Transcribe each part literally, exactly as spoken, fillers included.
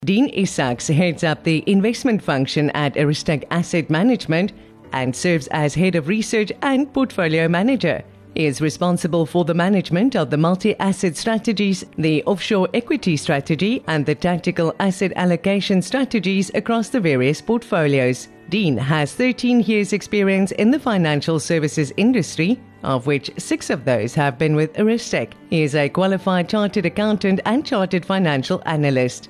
Dean Isaacs heads up the investment function at Aristec Asset Management and serves as Head of Research and Portfolio Manager. He is responsible for the management of the multi-asset strategies, the offshore equity strategy, and the tactical asset allocation strategies across the various portfolios. Dean has thirteen years' experience in the financial services industry, of which six of those have been with Aristec. He is a qualified chartered accountant and chartered financial analyst.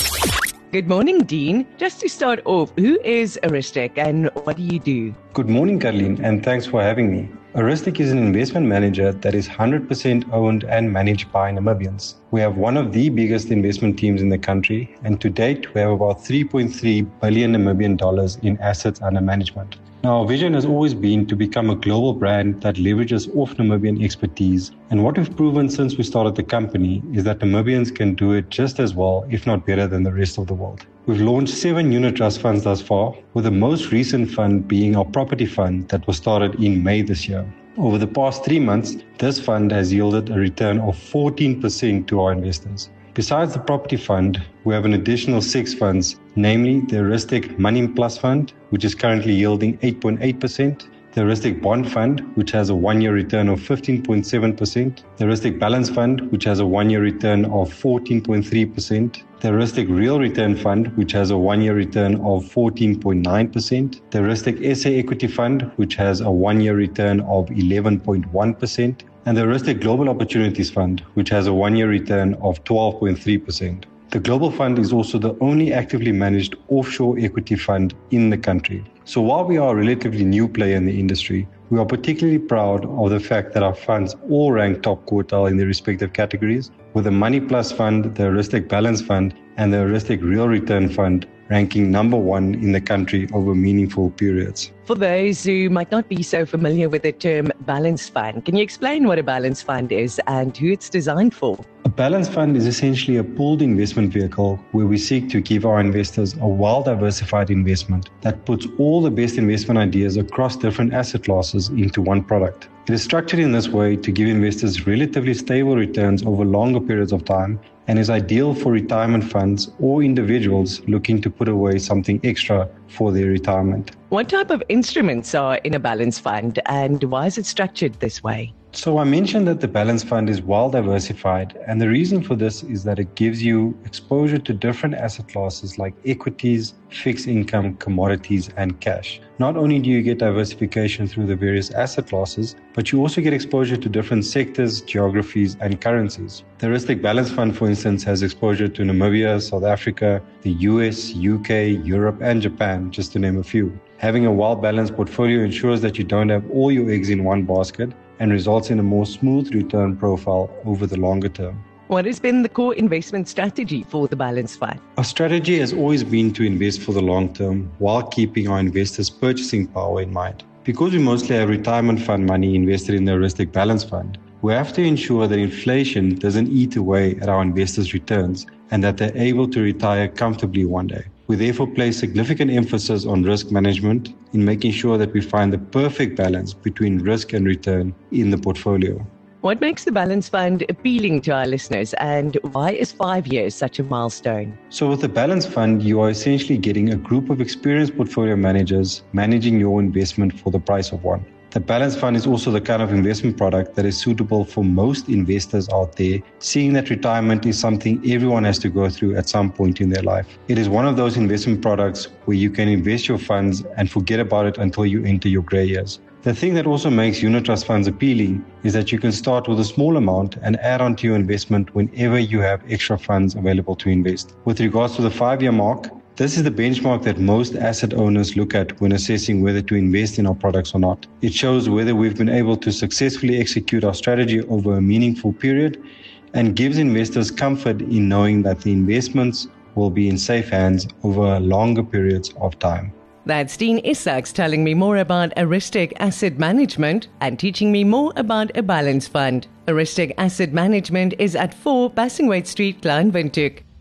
Good morning, Dean. Just to start off, who is Aristec and what do you do? Good morning, Caroline, and thanks for having me. Aristec is an investment manager that is one hundred percent owned and managed by Namibians. We have one of the biggest investment teams in the country, and to date, we have about three point three billion Namibian dollars in assets under management. Now, our vision has always been to become a global brand that leverages off Namibian expertise. And what we've proven since we started the company is that Namibians can do it just as well, if not better, than the rest of the world. We've launched seven unit trust funds thus far, with the most recent fund being our property fund that was started in May this year. Over the past three months, this fund has yielded a return of fourteen percent to our investors. Besides the property fund, we have an additional six funds, namely the Aristec Money Plus Fund, which is currently yielding eight point eight percent, the Aristec Bond Fund, which has a one-year return of fifteen point seven percent, the Aristec Balance Fund, which has a one-year return of fourteen point three percent, the Aristec Real Return Fund, which has a one-year return of fourteen point nine percent, the Aristec S A Equity Fund, which has a one-year return of eleven point one percent, and the Aristec Global Opportunities Fund, which has a one-year return of twelve point three percent. The Global Fund is also the only actively managed offshore equity fund in the country. So while we are a relatively new player in the industry, we are particularly proud of the fact that our funds all rank top quartile in their respective categories, with the Money Plus Fund, the Aristec Balance Fund, and the Aristec Real Return Fund ranking number one in the country over meaningful periods. For those who might not be so familiar with the term balance fund, can you explain what a balance fund is and who it's designed for? A balance fund is essentially a pooled investment vehicle where we seek to give our investors a well-diversified investment that puts all the best investment ideas across different asset classes into one product. It is structured in this way to give investors relatively stable returns over longer periods of time and is ideal for retirement funds or individuals looking to put away something extra for their retirement. What type of instruments are in a balance fund and why is it structured this way? So I mentioned that the balance fund is well diversified, and the reason for this is that it gives you exposure to different asset classes like equities, fixed income, commodities, and cash. Not only do you get diversification through the various asset classes, but you also get exposure to different sectors, geographies, and currencies. The Aristec Balance Fund, for instance, has exposure to Namibia, South Africa, the U S, U K, Europe, and Japan, just to name a few. Having a well-balanced portfolio ensures that you don't have all your eggs in one basket and results in a more smooth return profile over the longer term. What has been the core investment strategy for the Balance Fund? Our strategy has always been to invest for the long term while keeping our investors' purchasing power in mind. Because we mostly have retirement fund money invested in the Aristec Balance Fund, we have to ensure that inflation doesn't eat away at our investors' returns and that they're able to retire comfortably one day. We therefore place significant emphasis on risk management in making sure that we find the perfect balance between risk and return in the portfolio. What makes the Balance Fund appealing to our listeners and why is five years such a milestone? So with the Balance Fund, you are essentially getting a group of experienced portfolio managers managing your investment for the price of one. The Balance Fund is also the kind of investment product that is suitable for most investors out there, seeing that retirement is something everyone has to go through at some point in their life. It is one of those investment products where you can invest your funds and forget about it until you enter your grey years. The thing that also makes unit trust funds appealing is that you can start with a small amount and add on to your investment whenever you have extra funds available to invest. With regards to the five-year mark, this is the benchmark that most asset owners look at when assessing whether to invest in our products or not. It shows whether we've been able to successfully execute our strategy over a meaningful period and gives investors comfort in knowing that the investments will be in safe hands over longer periods of time. That's Dean Isaacs telling me more about Aristec Asset Management and teaching me more about a balance fund. Aristec Asset Management is at four Bassingthwaighte Street, Kleinwindhoek.